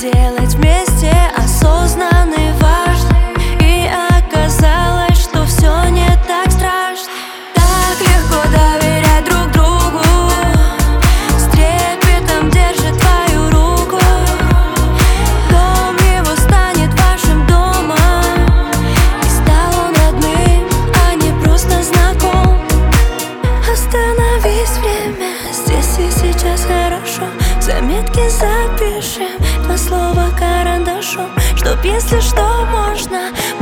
сделать вместе осознанный, важный. И оказалось, что все не так страшно. Так легко доверять друг другу, с трепетом держит твою руку. Дом его станет вашим домом, и стал он родным, а не просто знаком. Остановись, время, здесь и сейчас хорошо. Заметки запишем, два слова карандашом, чтоб если что можно